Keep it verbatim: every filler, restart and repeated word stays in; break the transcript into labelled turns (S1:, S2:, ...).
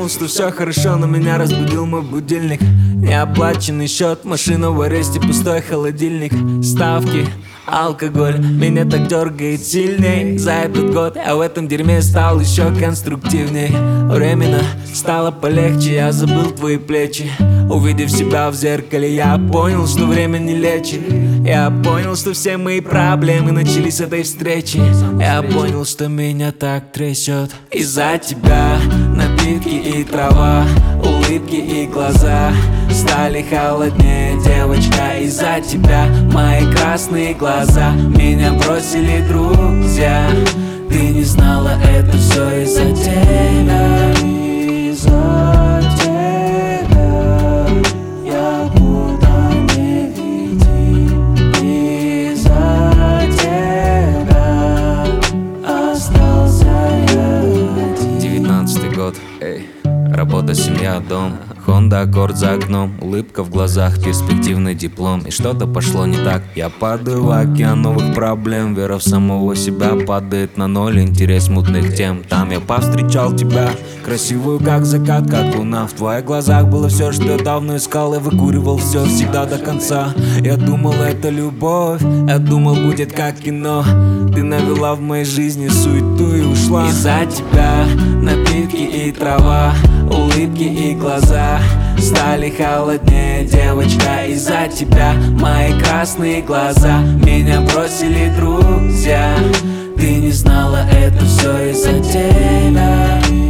S1: думал, что все хорошо, но меня разбудил мой будильник. Неоплаченный счет, машина в аресте, пустой холодильник. Ставки, алкоголь, меня так дергает сильней. За этот год я в этом дерьме стал еще конструктивней. Временно стало полегче, я забыл твои плечи. Увидев себя в зеркале, я понял, что время не лечит. Я понял, что все мои проблемы начались с этой встречи. Я понял, что меня так трясет из-за тебя. Напитки и трава, улыбки и глаза стали холоднее, девочка, из-за тебя. Мои красные глаза, меня бросили друзья. Ты не знала, это все из-за тебя. Из-за тебя я куда не видим. Из-за тебя остался я один. Девятнадцатый год, эй, работа, семья, дом. Honda Accord за окном, улыбка в глазах, перспективный диплом. И что-то пошло не так. Я падаю в океан новых проблем. Вера в самого себя падает на ноль. Интерес мутных тем. Там я повстречал тебя, красивую как закат, как луна. В твоих глазах было все, что я давно искал. Я выкуривал все всегда до конца. Я думал, это любовь, я думал, будет как кино. Ты навела в моей жизни суету и ушла. Из-за тебя напитки и трава, улыбки и глаза стали холоднее, девочка, из-за тебя. Мои красные глаза, меня бросили друзья. Ты не знала, это все из-за тебя.